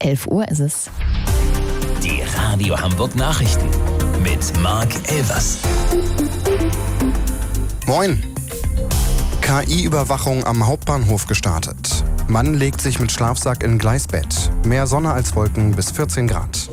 11 Uhr ist es. Die Radio Hamburg Nachrichten mit Marc Elvers. Moin. KI-Überwachung am Hauptbahnhof gestartet. Mann legt sich mit Schlafsack in Gleisbett. Mehr Sonne als Wolken bis 14 Grad.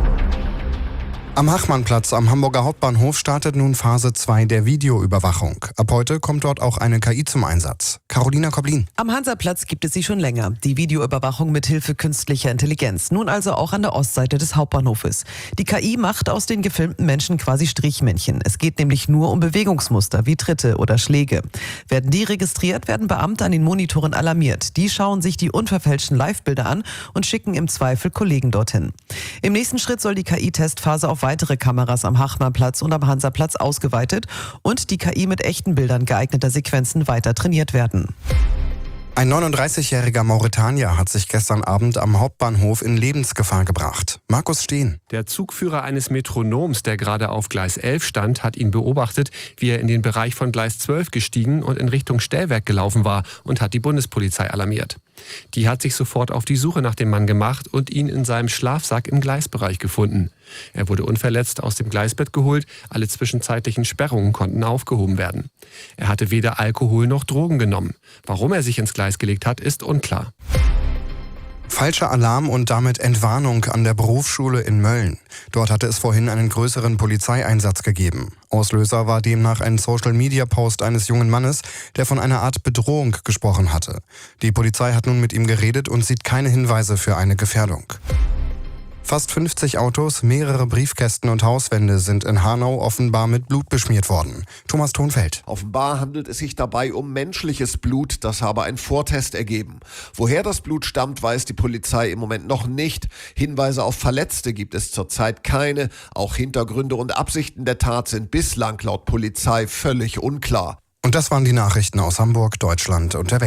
Am Hachmannplatz am Hamburger Hauptbahnhof startet nun Phase 2 der Videoüberwachung. Ab heute kommt dort auch eine KI zum Einsatz. Carolina Koblin. Am Hansaplatz gibt es sie schon länger, die Videoüberwachung mit Hilfe künstlicher Intelligenz. Nun also auch an der Ostseite des Hauptbahnhofes. Die KI macht aus den gefilmten Menschen quasi Strichmännchen. Es geht nämlich nur um Bewegungsmuster wie Tritte oder Schläge. Werden die registriert, werden Beamte an den Monitoren alarmiert. Die schauen sich die unverfälschten Live-Bilder an und schicken im Zweifel Kollegen dorthin. Im nächsten Schritt soll die KI-Testphase auf weitere Kameras am Hachmannplatz und am Hansaplatz ausgeweitet und die KI mit echten Bildern geeigneter Sequenzen weiter trainiert werden. Ein 39-jähriger Mauretanier hat sich gestern Abend am Hauptbahnhof in Lebensgefahr gebracht. Markus Steen. Der Zugführer eines Metronoms, der gerade auf Gleis 11 stand, hat ihn beobachtet, wie er in den Bereich von Gleis 12 gestiegen und in Richtung Stellwerk gelaufen war und hat die Bundespolizei alarmiert. Die hat sich sofort auf die Suche nach dem Mann gemacht und ihn in seinem Schlafsack im Gleisbereich gefunden. Er wurde unverletzt aus dem Gleisbett geholt, alle zwischenzeitlichen Sperrungen konnten aufgehoben werden. Er hatte weder Alkohol noch Drogen genommen. Warum er sich ins Gleis gelegt hat, ist unklar. Falscher Alarm und damit Entwarnung an der Berufsschule in Mölln. Dort hatte es vorhin einen größeren Polizeieinsatz gegeben. Auslöser war demnach ein Social-Media-Post eines jungen Mannes, der von einer Art Bedrohung gesprochen hatte. Die Polizei hat nun mit ihm geredet und sieht keine Hinweise für eine Gefährdung. Fast 50 Autos, mehrere Briefkästen und Hauswände sind in Hanau offenbar mit Blut beschmiert worden. Thomas Thonfeld. Offenbar handelt es sich dabei um menschliches Blut, das habe ein Vortest ergeben. Woher das Blut stammt, weiß die Polizei im Moment noch nicht. Hinweise auf Verletzte gibt es zurzeit keine. Auch Hintergründe und Absichten der Tat sind bislang laut Polizei völlig unklar. Und das waren die Nachrichten aus Hamburg, Deutschland und der Welt.